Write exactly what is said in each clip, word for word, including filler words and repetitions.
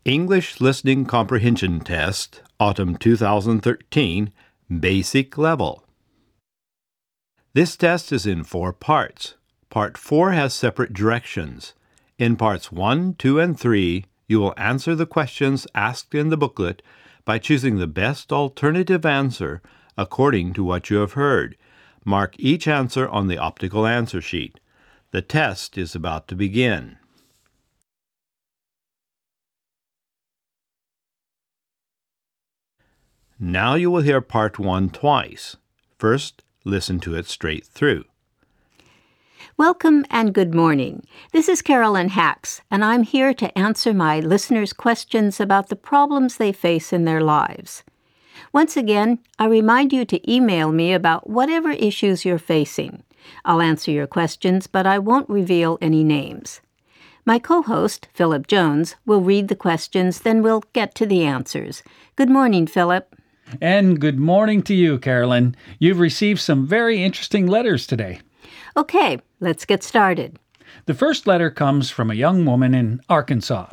English Listening Comprehension Test, Autumn two thousand thirteen, Basic Level. This test is in four parts. Part four has separate directions. In parts one, two, and three, you will answer the questions asked in the booklet by choosing the best alternative answer according to what you have heard. Mark each answer on the optical answer sheet. The test is about to begin. Now you will hear part one twice. First, listen to it straight through. Welcome and good morning. This is Carolyn Hacks, and I'm here to answer my listeners' questions about the problems they face in their lives. Once again, I remind you to email me about whatever issues you're facing. I'll answer your questions, but I won't reveal any names. My co-host, Philip Jones, will read the questions, then we'll get to the answers. Good morning, Philip. And good morning to you, Carolyn. You've received some very interesting letters today. Okay, let's get started. The first letter comes from a young woman in Arkansas.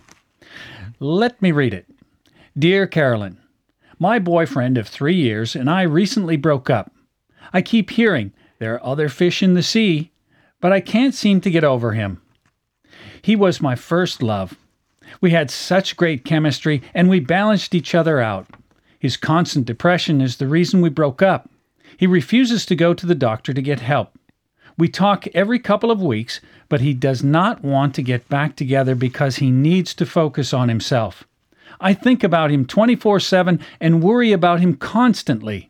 Let me read it. Dear Carolyn, my boyfriend of three years and I recently broke up. I keep hearing there are other fish in the sea, but I can't seem to get over him. He was my first love. We had such great chemistry and we balanced each other out. His constant depression is the reason we broke up. He refuses to go to the doctor to get help. We talk every couple of weeks, but he does not want to get back together because he needs to focus on himself. I think about him twenty-four seven and worry about him constantly.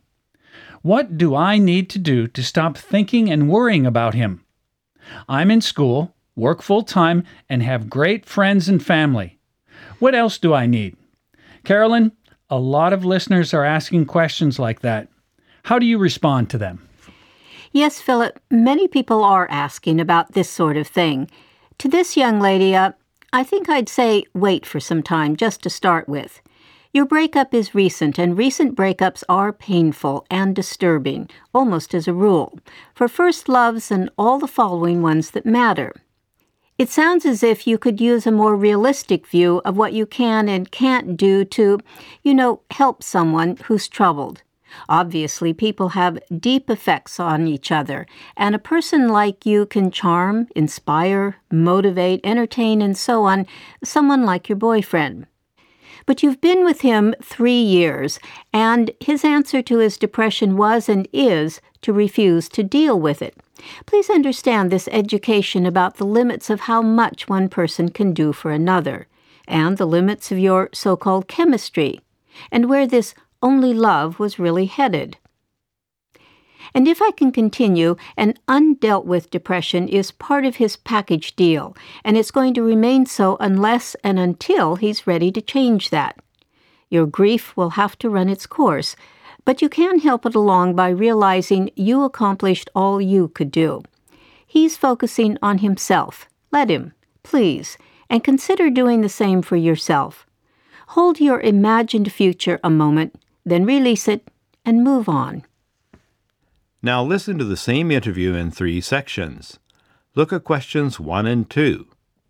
What do I need to do to stop thinking and worrying about him? I'm in school, work full-time, and have great friends and family. What else do I need? Carolyn, a lot of listeners are asking questions like that. How do you respond to them? Yes, Philip, many people are asking about this sort of thing. To this young lady, uh, I think I'd say wait for some time just to start with. Your breakup is recent, and recent breakups are painful and disturbing, almost as a rule, for first loves and all the following ones that matter. It sounds as if you could use a more realistic view of what you can and can't do to, you know, help someone who's troubled. Obviously, people have deep effects on each other, and a person like you can charm, inspire, motivate, entertain, and so on, someone like your boyfriend. But you've been with him three years, and his answer to his depression was and is to refuse to deal with it. Please understand this education about the limits of how much one person can do for another, and the limits of your so-called chemistry, and where this only love was really headed. And if I can continue, an undealt with depression is part of his package deal, and it's going to remain so unless and until he's ready to change that. Your grief will have to run its course, but you can help it along by realizing you accomplished all you could do. He's focusing on himself. Let him, please, and consider doing the same for yourself. Hold your imagined future a moment, then release it and move on. Now listen to the same interview in three sections. Look at questions one and two.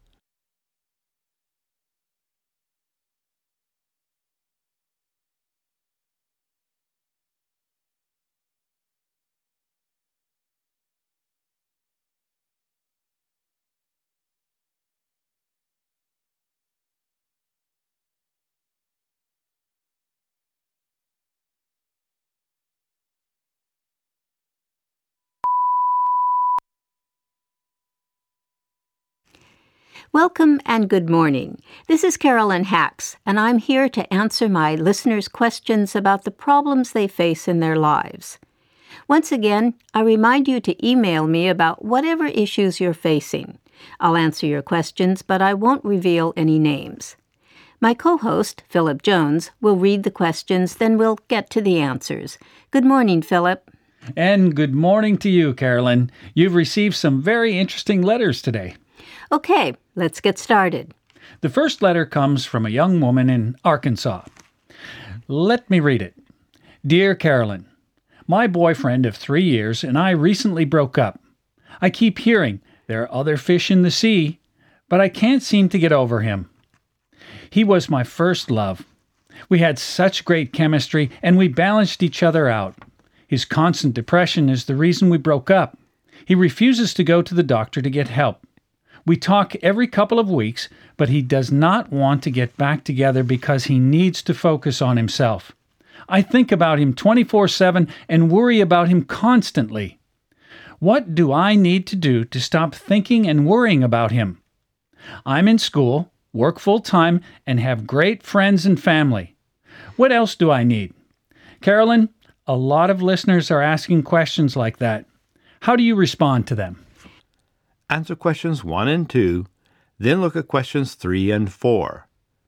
Welcome and good morning. This is Carolyn Hacks, and I'm here to answer my listeners' questions about the problems they face in their lives. Once again, I remind you to email me about whatever issues you're facing. I'll answer your questions, but I won't reveal any names. My co-host, Philip Jones, will read the questions, then we'll get to the answers. Good morning, Philip. And good morning to you, Carolyn. You've received some very interesting letters today. Okay, let's get started. The first letter comes from a young woman in Arkansas. Let me read it. Dear Carolyn, my boyfriend of three years and I recently broke up. I keep hearing there are other fish in the sea, but I can't seem to get over him. He was my first love. We had such great chemistry, and we balanced each other out. His constant depression is the reason we broke up. He refuses to go to the doctor to get help. We talk every couple of weeks, but he does not want to get back together because he needs to focus on himself. I think about him twenty-four seven and worry about him constantly. What do I need to do to stop thinking and worrying about him? I'm in school, work full-time, and have great friends and family. What else do I need? Carolyn, a lot of listeners are asking questions like that. How do you respond to them? Answer questions one and two, then look at questions three and four.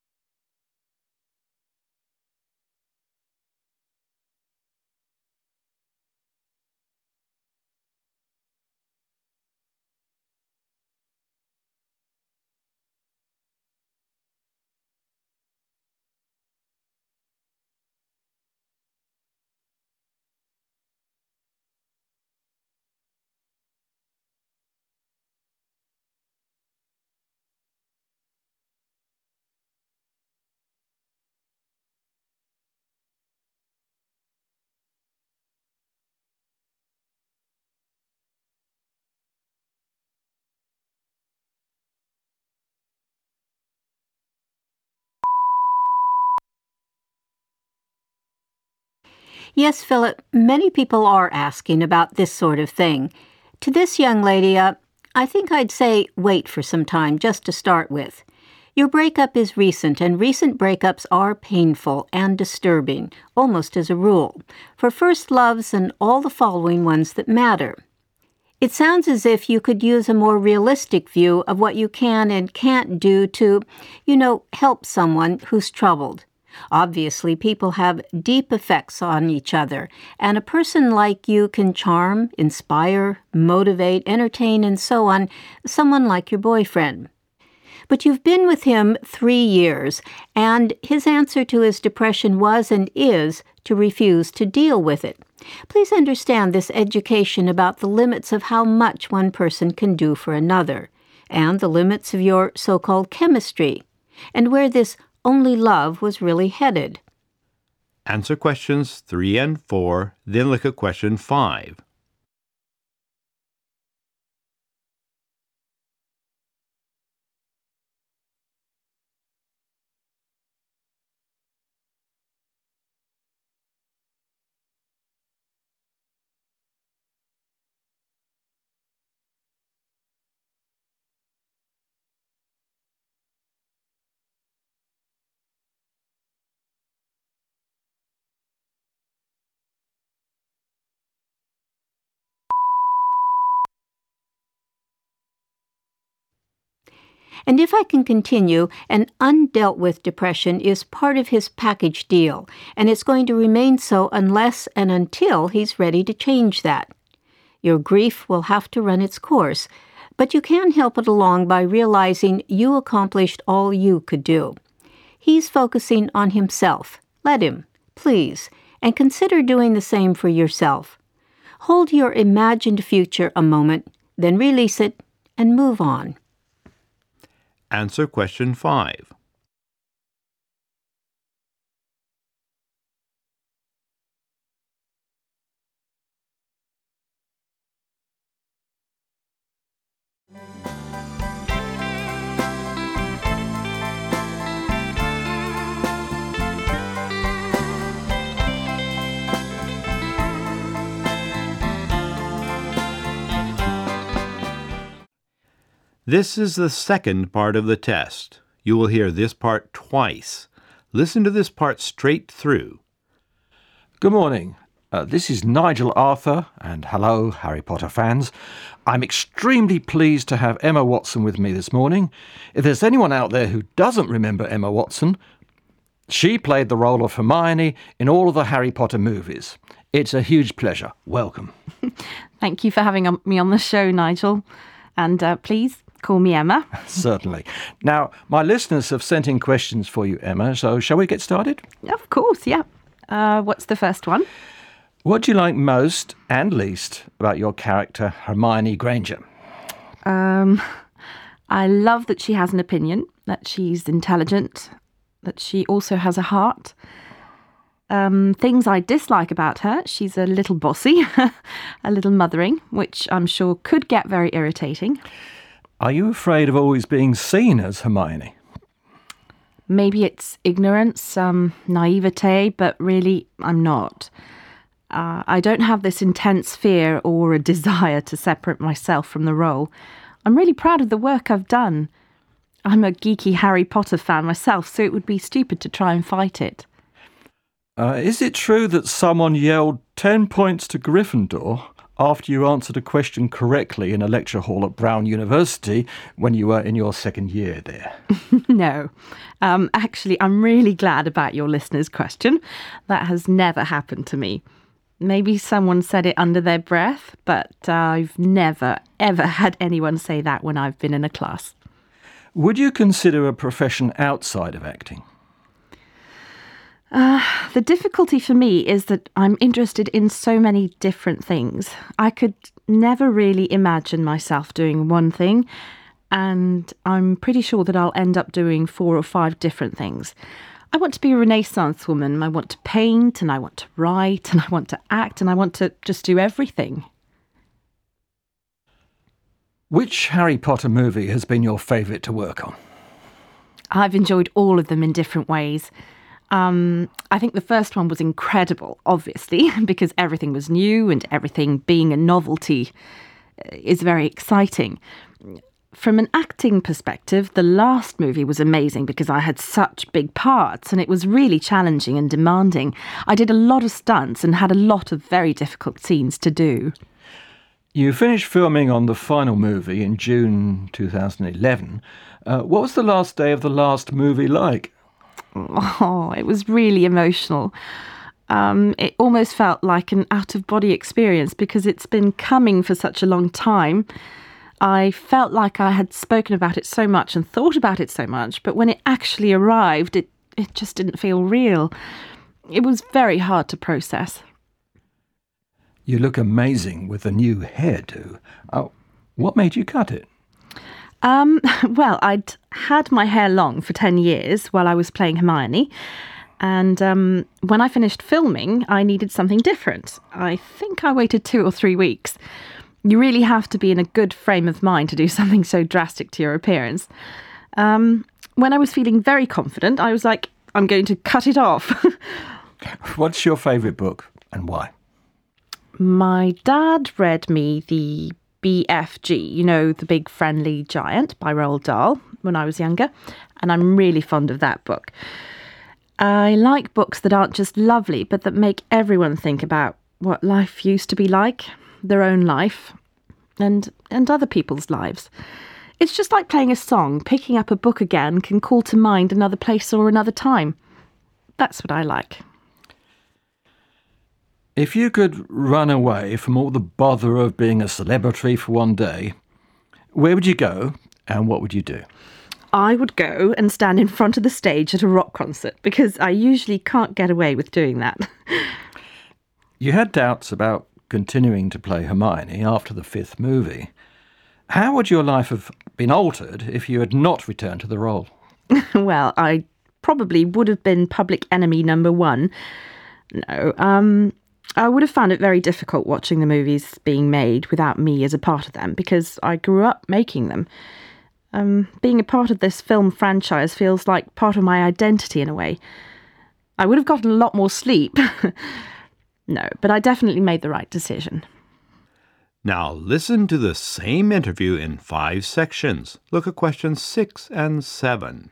Yes, Philip, many people are asking about this sort of thing. To this young lady, uh, I think I'd say wait for some time just to start with. Your breakup is recent, and recent breakups are painful and disturbing, almost as a rule, for first loves and all the following ones that matter. It sounds as if you could use a more realistic view of what you can and can't do to, you know, help someone who's troubled. Obviously, people have deep effects on each other, and a person like you can charm, inspire, motivate, entertain, and so on, someone like your boyfriend. But you've been with him three years, and his answer to his depression was and is to refuse to deal with it. Please understand this education about the limits of how much one person can do for another, and the limits of your so-called chemistry, and where this only love was really headed. Answer questions three and four, then look at question five. And if I can continue, an undealt with depression is part of his package deal, and it's going to remain so unless and until he's ready to change that. Your grief will have to run its course, but you can help it along by realizing you accomplished all you could do. He's focusing on himself. Let him, please, and consider doing the same for yourself. Hold your imagined future a moment, then release it and move on. Answer question five. This is the second part of the test. You will hear this part twice. Listen to this part straight through. Good morning. Uh, this is Nigel Arthur, and hello, Harry Potter fans. I'm extremely pleased to have Emma Watson with me this morning. If there's anyone out there who doesn't remember Emma Watson, she played the role of Hermione in all of the Harry Potter movies. It's a huge pleasure. Welcome. Thank you for having me on the show, Nigel. And uh, please call me Emma. Certainly. Now, my listeners have sent in questions for you, Emma, so shall we get started? Of course, yeah. Uh, what's the first one? What do you like most and least about your character, Hermione Granger? Um, I love that she has an opinion, that she's intelligent, that she also has a heart. Um, things I dislike about her: she's a little bossy, a little mothering, which I'm sure could get very irritating. Are you afraid of always being seen as Hermione? Maybe it's ignorance, um, naivete, but really I'm not. Uh, I don't have this intense fear or a desire to separate myself from the role. I'm really proud of the work I've done. I'm a geeky Harry Potter fan myself, so it would be stupid to try and fight it. Uh, is it true that someone yelled ten points to Gryffindor after you answered a question correctly in a lecture hall at Brown University when you were in your second year there? No. Um, actually, I'm really glad about your listener's question. That has never happened to me. Maybe someone said it under their breath, but uh, I've never, ever had anyone say that when I've been in a class. Would you consider a profession outside of acting? Uh, the difficulty for me is that I'm interested in so many different things. I could never really imagine myself doing one thing, and I'm pretty sure that I'll end up doing four or five different things. I want to be a Renaissance woman. I want to paint, and I want to write, and I want to act, and I want to just do everything. Which Harry Potter movie has been your favourite to work on? I've enjoyed all of them in different ways. Um, I think the first one was incredible, obviously, because everything was new and everything being a novelty is very exciting. From an acting perspective, the last movie was amazing because I had such big parts and it was really challenging and demanding. I did a lot of stunts and had a lot of very difficult scenes to do. You finished filming on the final movie in June two thousand eleven. Uh, what was the last day of the last movie like? Oh, it was really emotional. Um, it almost felt like an out-of-body experience because it's been coming for such a long time. I felt like I had spoken about it so much and thought about it so much, but when it actually arrived, it, it just didn't feel real. It was very hard to process. You look amazing with a new hairdo. Oh, what made you cut it? Um, well, I'd had my hair long for ten years while I was playing Hermione. And um, when I finished filming, I needed something different. I think I waited two or three weeks. You really have to be in a good frame of mind to do something so drastic to your appearance. Um, when I was feeling very confident, I was like, I'm going to cut it off. What's your favourite book and why? My dad read me the B F G, you know, The Big Friendly Giant by Roald Dahl, when I was younger, and I'm really fond of that book. I like books that aren't just lovely, but that make everyone think about what life used to be like, their own life, and and other people's lives. It's just like playing a song. Picking up a book again can call to mind another place or another time. That's what I like. If you could run away from all the bother of being a celebrity for one day, where would you go and what would you do? I would go and stand in front of the stage at a rock concert because I usually can't get away with doing that. You had doubts about continuing to play Hermione after the fifth movie. How would your life have been altered if you had not returned to the role? Well, I probably would have been public enemy number one. No, um... I would have found it very difficult watching the movies being made without me as a part of them because I grew up making them. Um, being a part of this film franchise feels like part of my identity in a way. I would have gotten a lot more sleep. No, but I definitely made the right decision. Now listen to the same interview in five sections. Look at questions six and seven.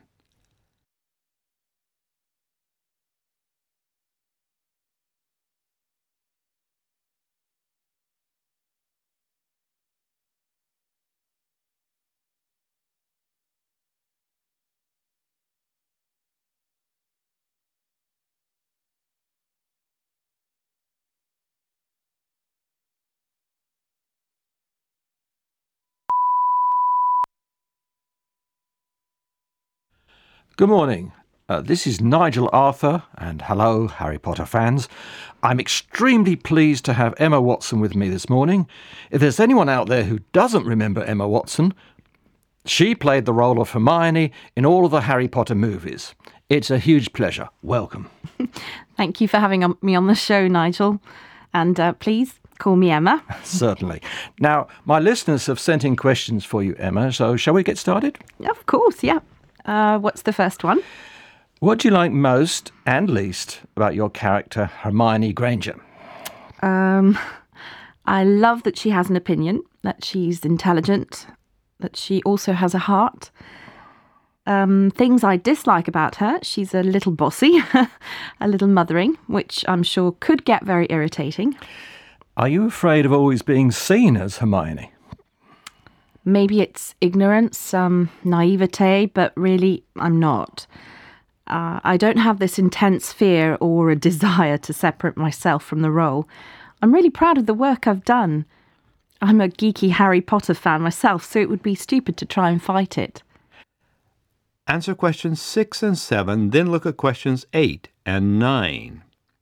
Good morning. Uh, this is Nigel Arthur, and hello, Harry Potter fans. I'm extremely pleased to have Emma Watson with me this morning. If there's anyone out there who doesn't remember Emma Watson, She played the role of Hermione in all of the Harry Potter movies. It's a huge pleasure. Welcome. Thank you for having me on the show, Nigel. And uh, please call me Emma. Certainly. Now, my listeners have sent in questions for you, Emma, so shall we get started? Of course, yeah. Uh, what's the first one? What do you like most and least about your character, Hermione Granger? Um, I love that she has an opinion, that she's intelligent, that she also has a heart. Um, things I dislike about her, she's a little bossy, a little mothering, which I'm sure could get very irritating. Are you afraid of always being seen as Hermione? Maybe it's ignorance, um, naivete, but really I'm not. Uh, I don't have this intense fear or a desire to separate myself from the role. I'm really proud of the work I've done. I'm a geeky Harry Potter fan myself, so it would be stupid to try and fight it. Answer questions six and seven, then look at questions eight and nine.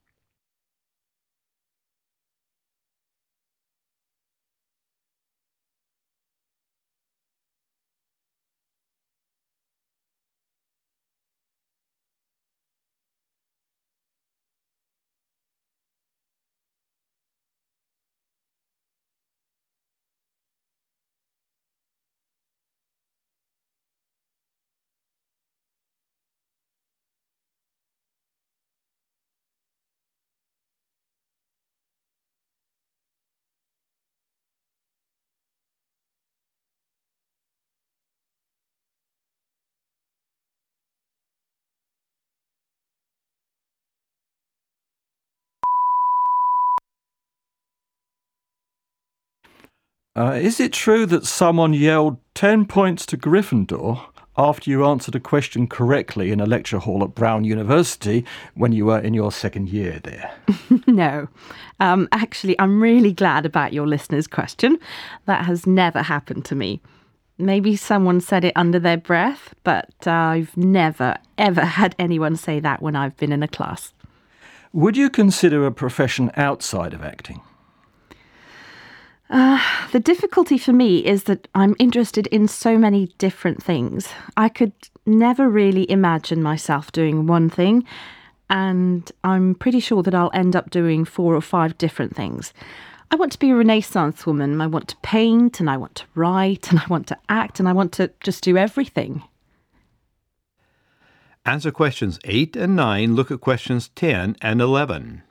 Uh, is it true that someone yelled ten points to Gryffindor after you answered a question correctly in a lecture hall at Brown University when you were in your second year there? No. Um, actually, I'm really glad about your listener's question. That has never happened to me. Maybe someone said it under their breath, but uh, I've never, ever had anyone say that when I've been in a class. Would you consider a profession outside of acting? Uh, the difficulty for me is that I'm interested in so many different things. I could never really imagine myself doing one thing, and I'm pretty sure that I'll end up doing four or five different things. I want to be a Renaissance woman. I want to paint, and I want to write, and I want to act, and I want to just do everything. Answer questions eight and nine, look at questions ten and eleven.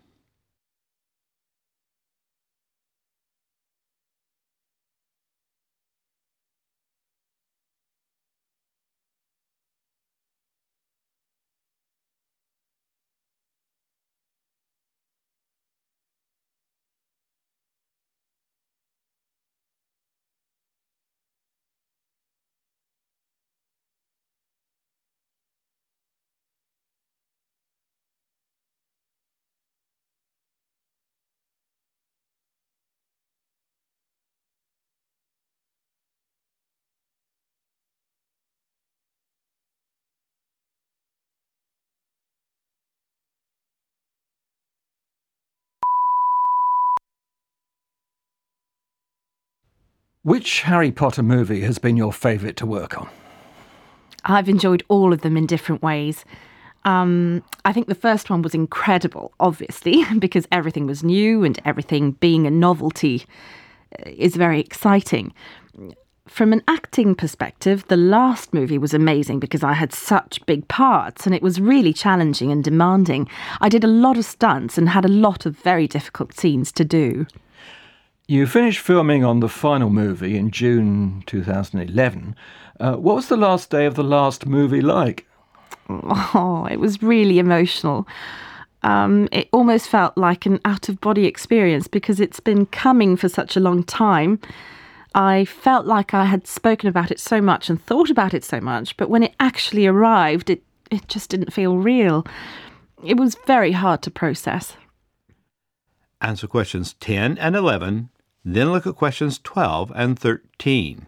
Which Harry Potter movie has been your favourite to work on? I've enjoyed all of them in different ways. Um, I think the first one was incredible, obviously, because everything was new and everything being a novelty is very exciting. From an acting perspective, the last movie was amazing because I had such big parts and it was really challenging and demanding. I did a lot of stunts and had a lot of very difficult scenes to do. You finished filming on the final movie in June two thousand eleven. Uh, what was the last day of the last movie like? Oh, it was really emotional. Um, it almost felt like an out-of-body experience because it's been coming for such a long time. I felt like I had spoken about it so much and thought about it so much, but when it actually arrived, it, it just didn't feel real. It was very hard to process. Answer questions ten and eleven, then look at questions twelve and thirteen.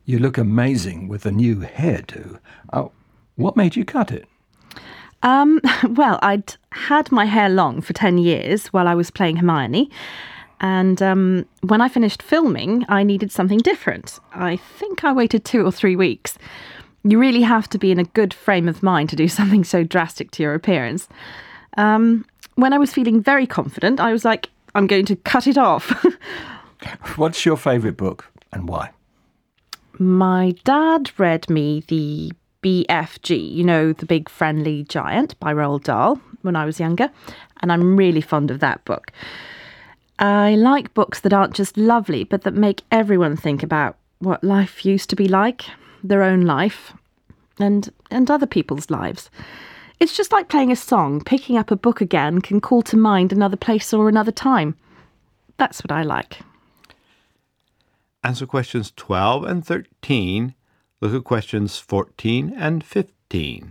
You look amazing with the new hairdo. Oh, what made you cut it? Um, well, I'd had my hair long for ten years while I was playing Hermione. And um, when I finished filming, I needed something different. I think I waited two or three weeks. You really have to be in a good frame of mind to do something so drastic to your appearance. Um, when I was feeling very confident, I was like, I'm going to cut it off. What's your favourite book and why? My dad read me the B F G, you know, The Big Friendly Giant by Roald Dahl, when I was younger, and I'm really fond of that book. I like books that aren't just lovely, but that make everyone think about what life used to be like, their own life, and and other people's lives. It's just like playing a song. Picking up a book again can call to mind another place or another time. That's what I like. Answer questions twelve and thirteen. Look at questions fourteen and fifteen.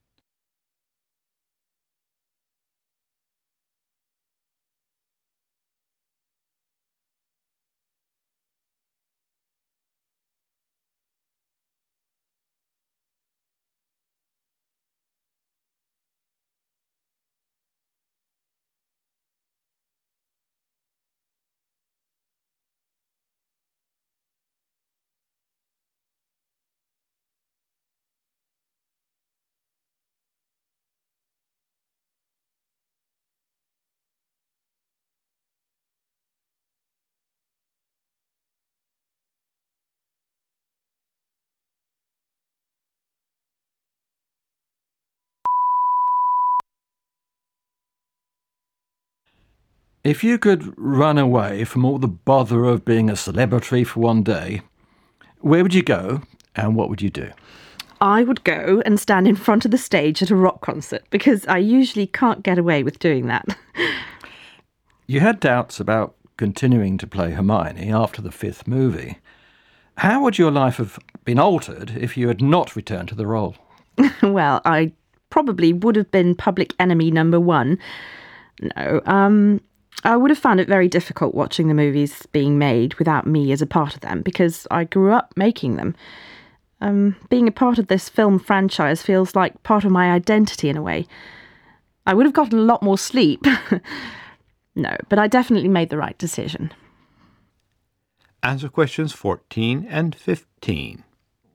If you could run away from all the bother of being a celebrity for one day, where would you go and what would you do? I would go and stand in front of the stage at a rock concert because I usually can't get away with doing that. You had doubts about continuing to play Hermione after the fifth movie. How would your life have been altered if you had not returned to the role? Well, I probably would have been public enemy number one. No, um, I would have found it very difficult watching the movies being made without me as a part of them because I grew up making them. Um, being a part of this film franchise feels like part of my identity in a way. I would have gotten a lot more sleep. No, but I definitely made the right decision. Answer questions fourteen and fifteen.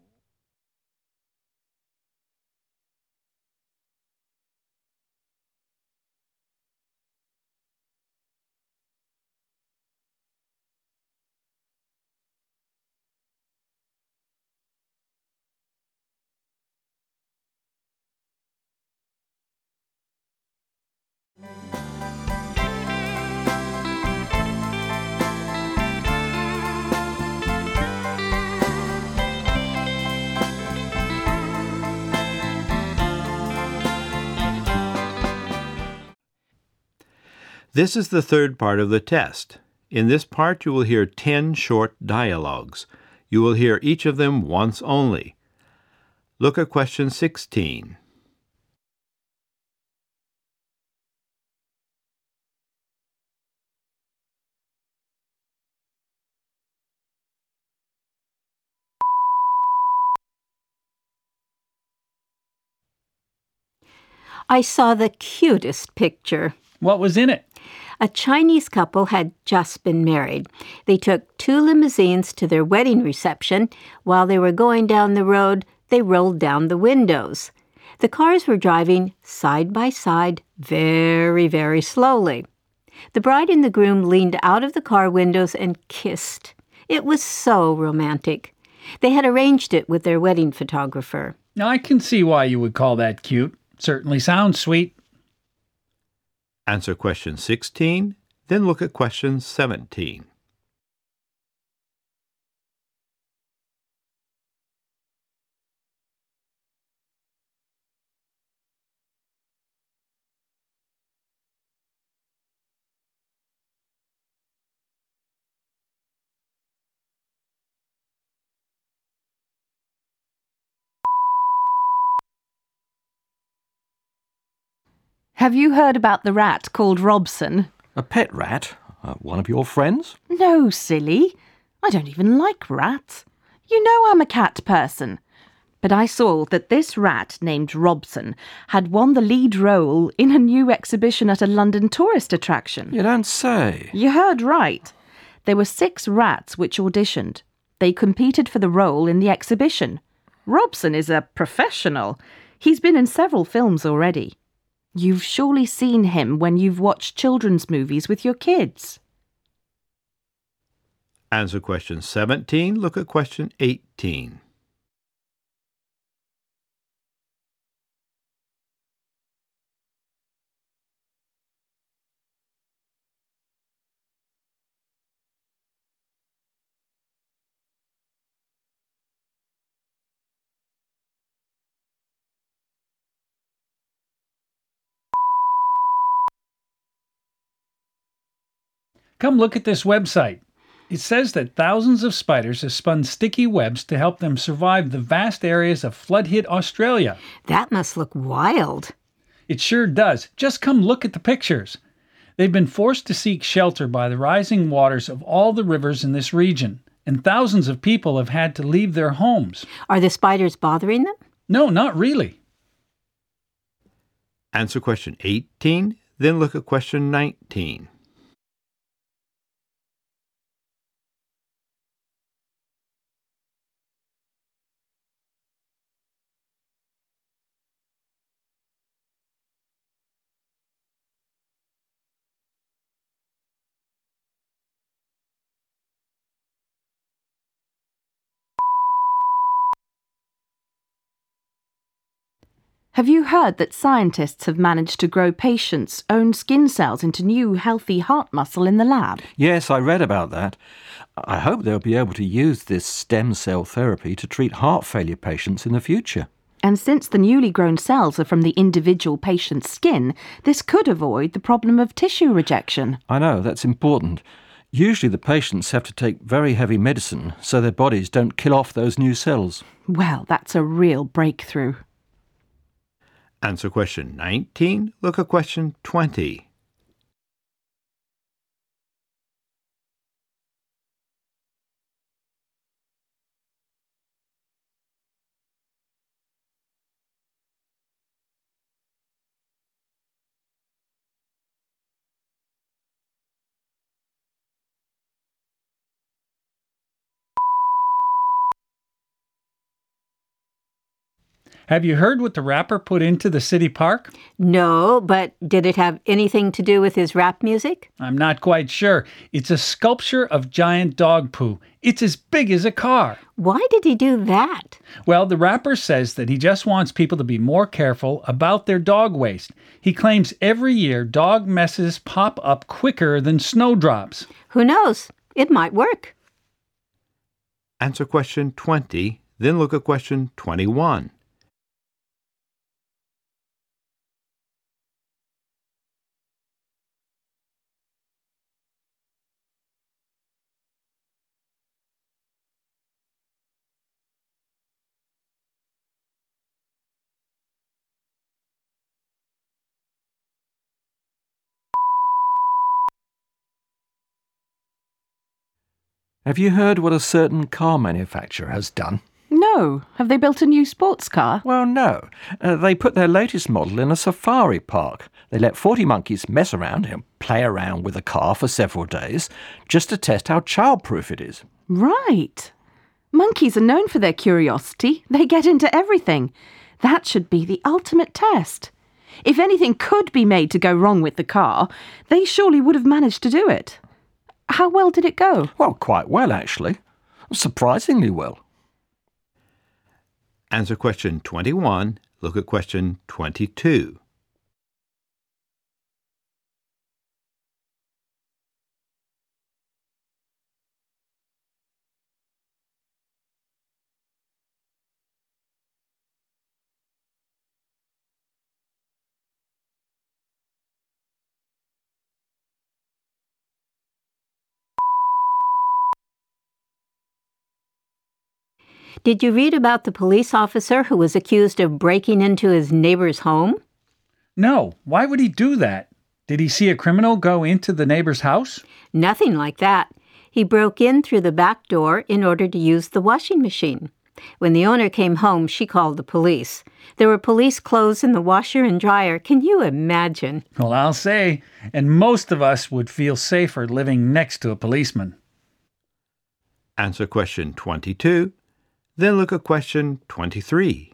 This is the third part of the test. In this part, you will hear ten short dialogues. You will hear each of them once only. Look at question sixteen. I saw the cutest picture. What was in it? A Chinese couple had just been married. They took two limousines to their wedding reception. While they were going down the road, they rolled down the windows. The cars were driving side by side very, very slowly. The bride and the groom leaned out of the car windows and kissed. It was so romantic. They had arranged it with their wedding photographer. Now, I can see why you would call that cute. Certainly sounds sweet. Answer question sixteen, then look at question seventeen. Have you heard about the rat called Robson? A pet rat? Uh, one of your friends? No, silly. I don't even like rats. You know I'm a cat person. But I saw that this rat named Robson had won the lead role in a new exhibition at a London tourist attraction. You don't say. You heard right. There were six rats which auditioned. They competed for the role in the exhibition. Robson is a professional. He's been in several films already. You've surely seen him when you've watched children's movies with your kids. Answer question seventeen. Look at question eighteen. Come look at this website. It says that thousands of spiders have spun sticky webs to help them survive the vast areas of flood-hit Australia. That must look wild. It sure does. Just come look at the pictures. They've been forced to seek shelter by the rising waters of all the rivers in this region, and thousands of people have had to leave their homes. Are the spiders bothering them? No, not really. Answer question eighteen. Then look at question nineteen. Have you heard that scientists have managed to grow patients' own skin cells into new, healthy heart muscle in the lab? Yes, I read about that. I hope they'll be able to use this stem cell therapy to treat heart failure patients in the future. And since the newly grown cells are from the individual patient's skin, this could avoid the problem of tissue rejection. I know, that's important. Usually the patients have to take very heavy medicine so their bodies don't kill off those new cells. Well, that's a real breakthrough. Answer question nineteen. Look at question twenty. Have you heard what the rapper put into the city park? No, but did it have anything to do with his rap music? I'm not quite sure. It's a sculpture of giant dog poo. It's as big as a car. Why did he do that? Well, the rapper says that he just wants people to be more careful about their dog waste. He claims every year dog messes pop up quicker than snowdrops. Who knows? It might work. Answer question twenty. Then look at question twenty-one. Have you heard what a certain car manufacturer has done? No. Have they built a new sports car? Well, no. Uh, they put their latest model in a safari park. They let forty monkeys mess around and play around with the car for several days just to test how childproof it is. Right. Monkeys are known for their curiosity. They get into everything. That should be the ultimate test. If anything could be made to go wrong with the car, they surely would have managed to do it. How well did it go? Well, quite well, actually. Surprisingly well. Answer question twenty-one. Look at question twenty-two. Did you read about the police officer who was accused of breaking into his neighbor's home? No, why would he do that? Did he see a criminal go into the neighbor's house? Nothing like that. He broke in through the back door in order to use the washing machine. When the owner came home, she called the police. There were police clothes in the washer and dryer. Can you imagine? Well, I'll say, and most of us would feel safer living next to a policeman. Answer question twenty-two. Then look at question twenty-three.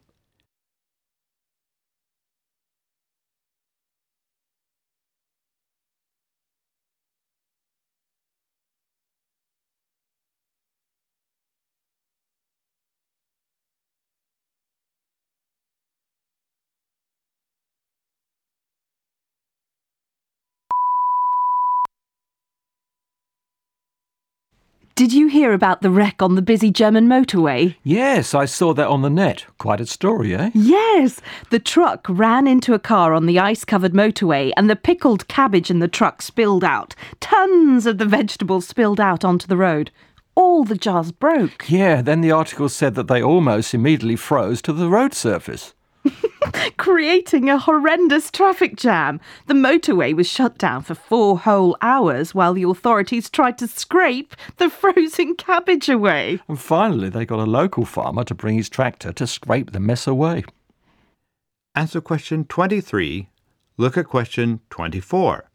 Did you hear about the wreck on the busy German motorway? Yes, I saw that on the net. Quite a story, eh? Yes! The truck ran into a car on the ice-covered motorway and the pickled cabbage in the truck spilled out. Tons of the vegetables spilled out onto the road. All the jars broke. Yeah, then the article said that they almost immediately froze to the road surface. Creating a horrendous traffic jam. The motorway was shut down for four whole hours while the authorities tried to scrape the frozen cabbage away. And finally, they got a local farmer to bring his tractor to scrape the mess away. Answer question twenty-three. Look at question twenty-four.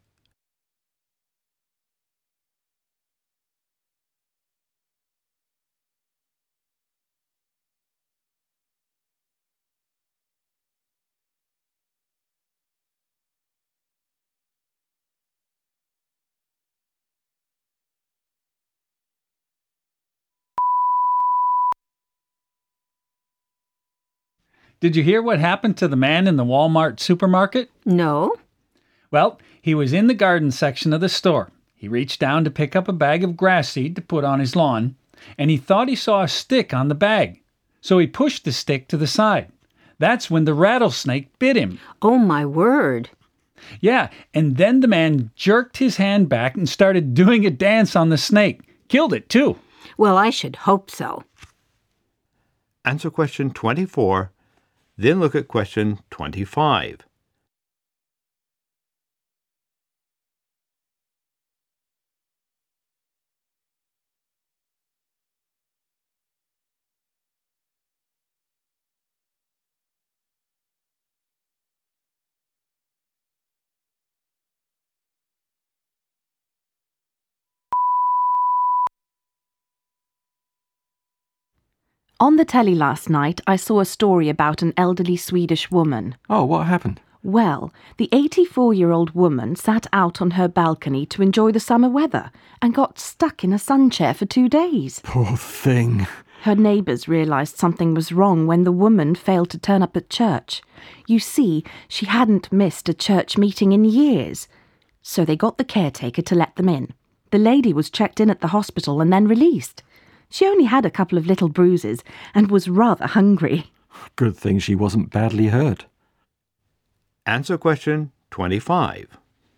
Did you hear what happened to the man in the Walmart supermarket? No. Well, he was in the garden section of the store. He reached down to pick up a bag of grass seed to put on his lawn, and he thought he saw a stick on the bag. So he pushed the stick to the side. That's when the rattlesnake bit him. Oh, my word. Yeah, and then the man jerked his hand back and started doing a dance on the snake. Killed it, too. Well, I should hope so. Answer question twenty-four. Then look at question twenty-five. On the telly last night, I saw a story about an elderly Swedish woman. Oh, what happened? Well, the eighty-four-year-old woman sat out on her balcony to enjoy the summer weather and got stuck in a sun chair for two days. Poor thing. Her neighbours realised something was wrong when the woman failed to turn up at church. You see, she hadn't missed a church meeting in years. So they got the caretaker to let them in. The lady was checked in at the hospital and then released. She only had a couple of little bruises and was rather hungry. Good thing she wasn't badly hurt. Answer question twenty-five.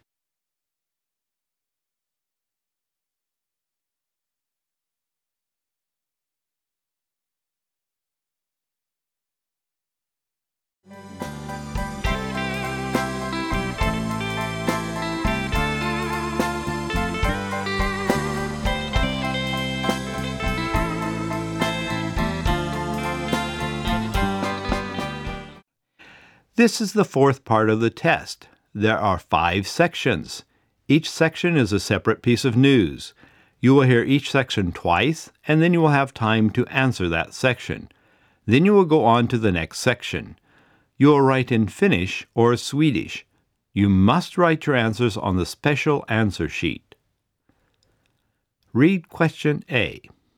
This is the fourth part of the test. There are five sections. Each section is a separate piece of news. You will hear each section twice, and then you will have time to answer that section. Then you will go on to the next section. You will write in Finnish or Swedish. You must write your answers on the special answer sheet. Read question A.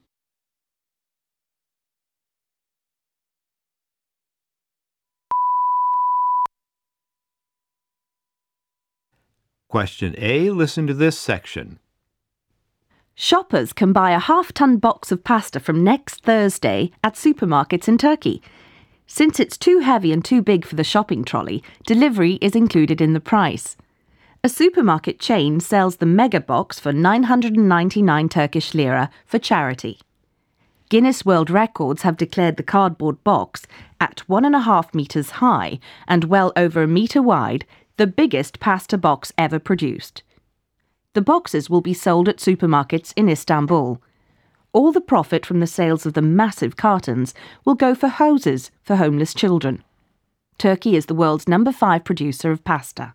Question A, listen to this section. Shoppers can buy a half-ton box of pasta from next Thursday at supermarkets in Turkey. Since it's too heavy and too big for the shopping trolley, delivery is included in the price. A supermarket chain sells the mega box for nine hundred ninety-nine Turkish lira for charity. Guinness World Records have declared the cardboard box, at one and a half metres high and well over a metre wide, the biggest pasta box ever produced. The boxes will be sold at supermarkets in Istanbul. All the profit from the sales of the massive cartons will go for houses for homeless children. Turkey is the world's number five producer of pasta.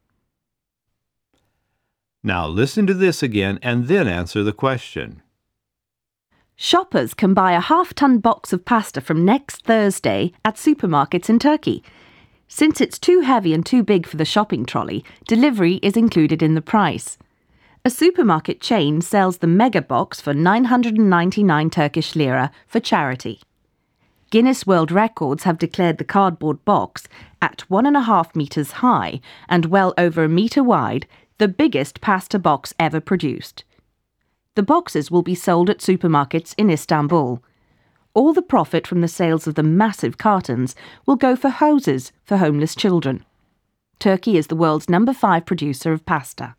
Now listen to this again and then answer the question. Shoppers can buy a half-ton box of pasta from next Thursday at supermarkets in Turkey. Since it's too heavy and too big for the shopping trolley, delivery is included in the price. A supermarket chain sells the mega box for nine hundred ninety-nine Turkish lira for charity. Guinness World Records have declared the cardboard box, at one and a half metres high and well over a metre wide, the biggest pasta box ever produced. The boxes will be sold at supermarkets in Istanbul. All the profit from the sales of the massive cartons will go for houses for homeless children. Turkey is the world's number five producer of pasta.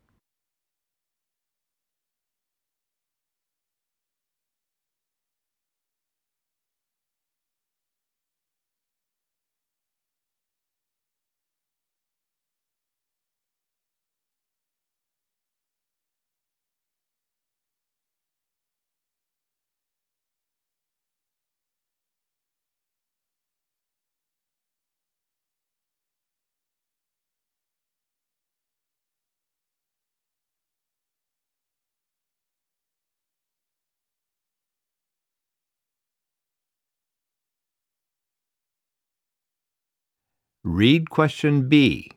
Read question B.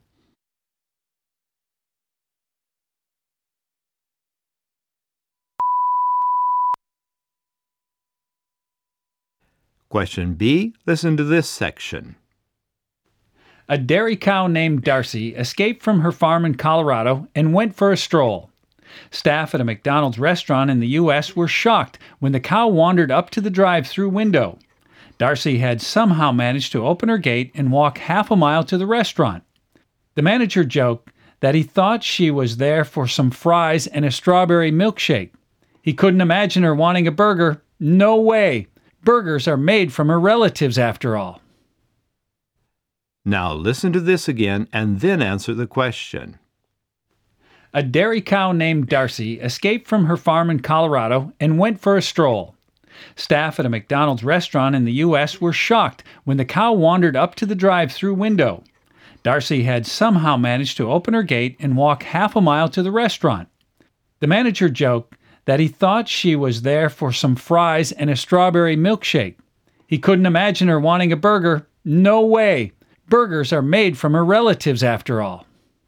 Question B, listen to this section. A dairy cow named Darcy escaped from her farm in Colorado and went for a stroll. Staff at a McDonald's restaurant in the U S were shocked when the cow wandered up to the drive-thru window. Darcy had somehow managed to open her gate and walk half a mile to the restaurant. The manager joked that he thought she was there for some fries and a strawberry milkshake. He couldn't imagine her wanting a burger. No way! Burgers are made from her relatives after all. Now listen to this again and then answer the question. A dairy cow named Darcy escaped from her farm in Colorado and went for a stroll. Staff at a McDonald's restaurant in the U S were shocked when the cow wandered up to the drive-thru window. Darcy had somehow managed to open her gate and walk half a mile to the restaurant. The manager joked that he thought she was there for some fries and a strawberry milkshake. He couldn't imagine her wanting a burger. No way! Burgers are made from her relatives after all.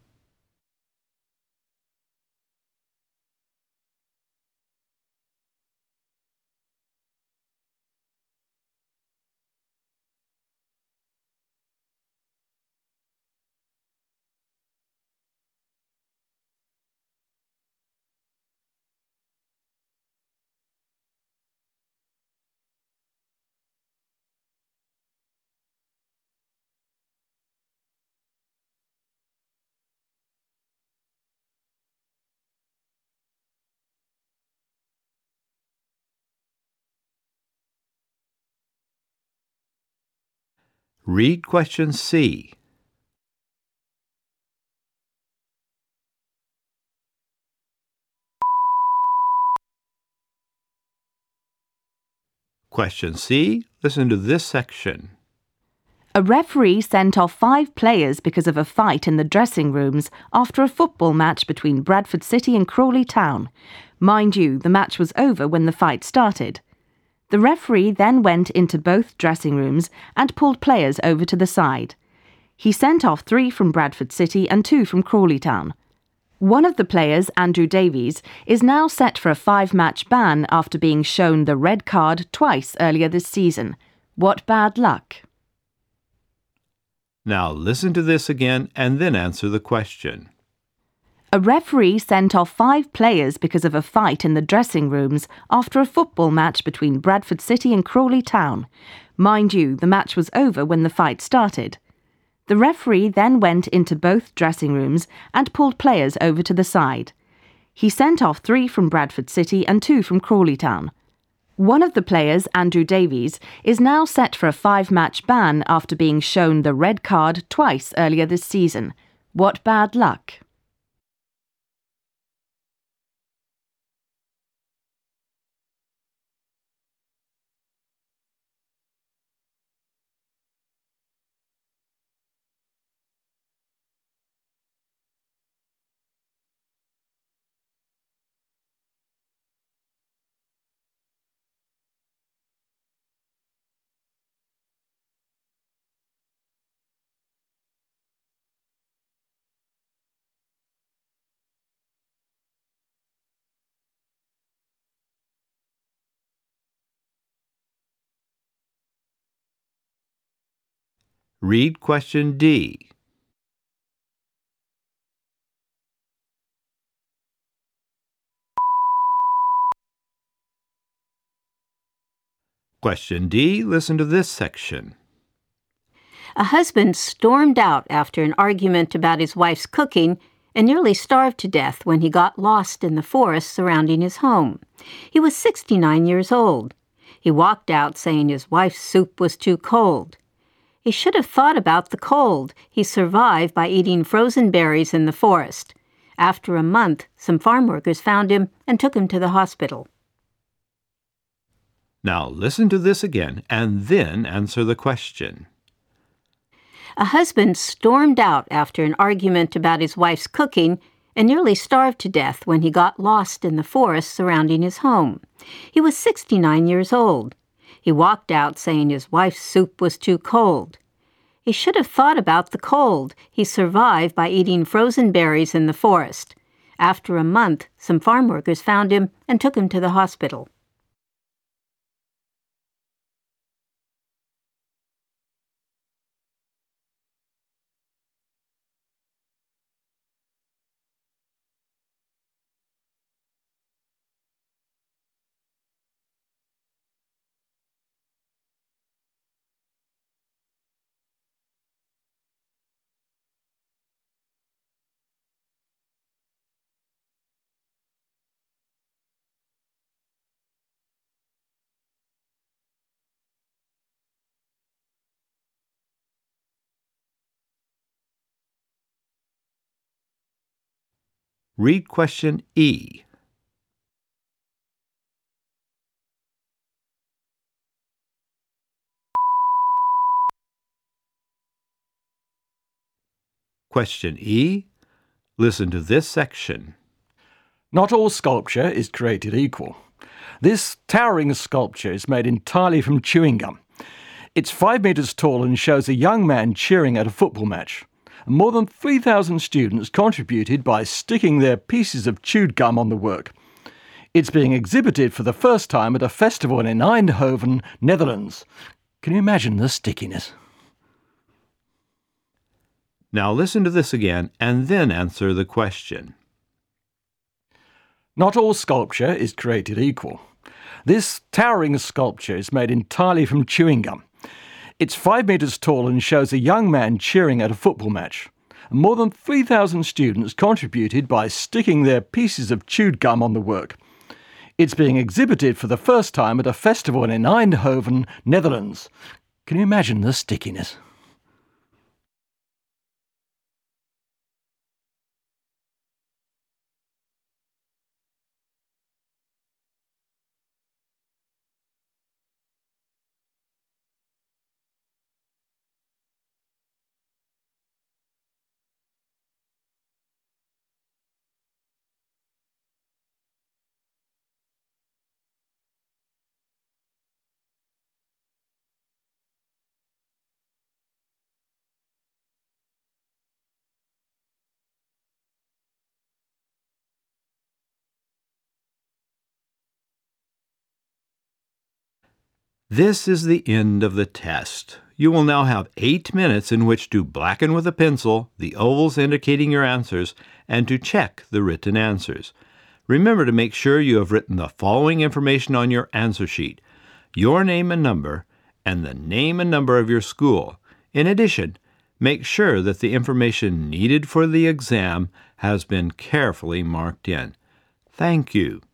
Read question C. Question C, listen to this section. A referee sent off five players because of a fight in the dressing rooms after a football match between Bradford City and Crawley Town. Mind you, the match was over when the fight started. The referee then went into both dressing rooms and pulled players over to the side. He sent off three from Bradford City and two from Crawley Town. One of the players, Andrew Davies, is now set for a five-match ban after being shown the red card twice earlier this season. What bad luck. Now listen to this again and then answer the question. A referee sent off five players because of a fight in the dressing rooms after a football match between Bradford City and Crawley Town. Mind you, the match was over when the fight started. The referee then went into both dressing rooms and pulled players over to the side. He sent off three from Bradford City and two from Crawley Town. One of the players, Andrew Davies, is now set for a five-match ban after being shown the red card twice earlier this season. What bad luck. Read question D. Question D, listen to this section. A husband stormed out after an argument about his wife's cooking and nearly starved to death when he got lost in the forest surrounding his home. He was sixty-nine years old. He walked out saying his wife's soup was too cold. He should have thought about the cold. He survived by eating frozen berries in the forest. After a month, some farm workers found him and took him to the hospital. Now listen to this again and then answer the question. A husband stormed out after an argument about his wife's cooking and nearly starved to death when he got lost in the forest surrounding his home. He was sixty-nine years old. He walked out saying his wife's soup was too cold. He should have thought about the cold. He survived by eating frozen berries in the forest. After a month, some farm workers found him and took him to the hospital. Read question E. Question E. Listen to this section. Not all sculpture is created equal. This towering sculpture is made entirely from chewing gum. It's five metres tall and shows a young man cheering at a football match. More than three thousand students contributed by sticking their pieces of chewed gum on the work. It's being exhibited for the first time at a festival in Eindhoven, Netherlands. Can you imagine the stickiness? Now listen to this again and then answer the question. Not all sculpture is created equal. This towering sculpture is made entirely from chewing gum. It's five metres tall and shows a young man cheering at a football match. More than three thousand students contributed by sticking their pieces of chewed gum on the work. It's being exhibited for the first time at a festival in Eindhoven, Netherlands. Can you imagine the stickiness? This is the end of the test. You will now have eight minutes in which to blacken with a pencil the ovals indicating your answers and to check the written answers. Remember to make sure you have written the following information on your answer sheet: your name and number, and the name and number of your school. In addition, make sure that the information needed for the exam has been carefully marked in. Thank you.